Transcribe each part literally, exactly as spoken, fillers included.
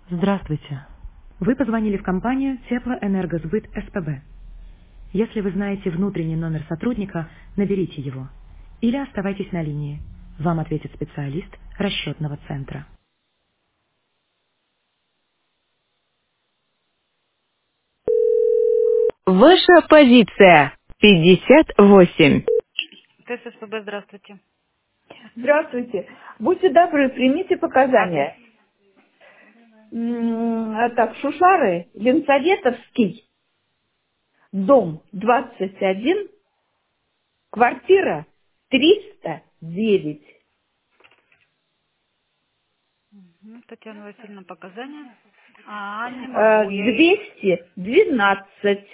Здравствуйте. Вы позвонили в компанию Теплоэнергосбыт СПБ. Если вы знаете внутренний номер сотрудника, наберите его. Или оставайтесь на линии. Вам ответит специалист расчетного центра. Ваша позиция пятьдесят восемь. ТССПБ, здравствуйте. Здравствуйте. Будьте добры, примите Адрес. показания. М, а Так, Шушары, Ленсоветовский, дом двадцать один, квартира триста девять. Мгм. Татьяна Васильевна, показания. А, не Э, могу я. двести двенадцать.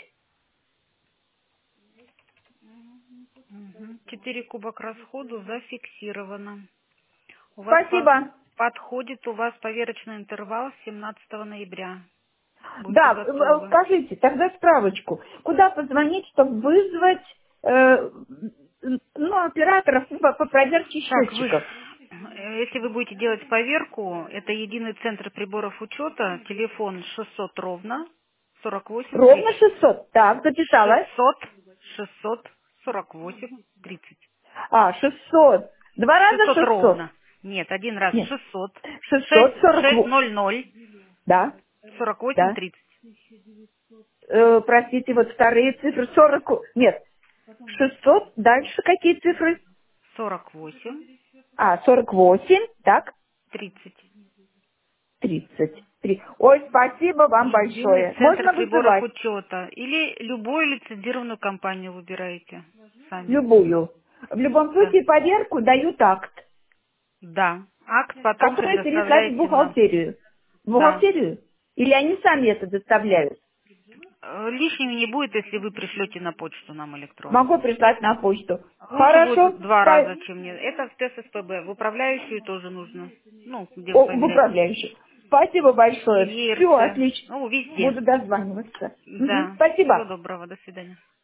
Мгм. Четыре куба к расходу зафиксировано. У вас по- Спасибо. подходит у вас поверочный интервал семнадцатого ноября. Будьте Да, э, готовы. скажите, тогда справочку. Куда позвонить, чтобы вызвать э, ну, операторов по, по проверке Так, вы, счетчиков? э, если вы будете делать поверку, это единый центр приборов учета, телефон шестьсот ровно, сорок восемь Ровно тридцать. шестьсот. Так, записала. шестьсот, шестьсот сорок восемь тридцать. А, шестьсот. Два раза шестьсот шестьсот. ровно. Нет, один раз Нет. шестьсот. шестьсот шесть, сорок шесть восемь. ноль ноль, Да, сорок восемь да. тридцать. Э, простите, вот вторые цифры. Сорок. Нет. Шестьсот. Дальше какие цифры? сорок восемь А, сорок восемь. Так. тридцать. Тридцать три. Ой, спасибо вам Единый большое. центр Можно приборов вызывать учета. Или любую лицензированную компанию выбираете сами. любую. В любом Да. случае, поверку дают акт, Да. Акт потом который переслать в предоставляете нам. бухгалтерию. В Да. бухгалтерию? Или они сами это доставляют? Э, Лишними не будет, если вы пришлете на почту нам Могу электронную. прислать на почту. Лучше Хорошо. будет два Спа- раза, чем нет. Это в ТССПБ. В управляющую тоже нужно. Ну, где вы О, в поменяете. управляющую. Спасибо большое. Все Верце. отлично. Ну, везде. Буду дозваниваться. Мгм. Да. Всего Спасибо. доброго. До свидания.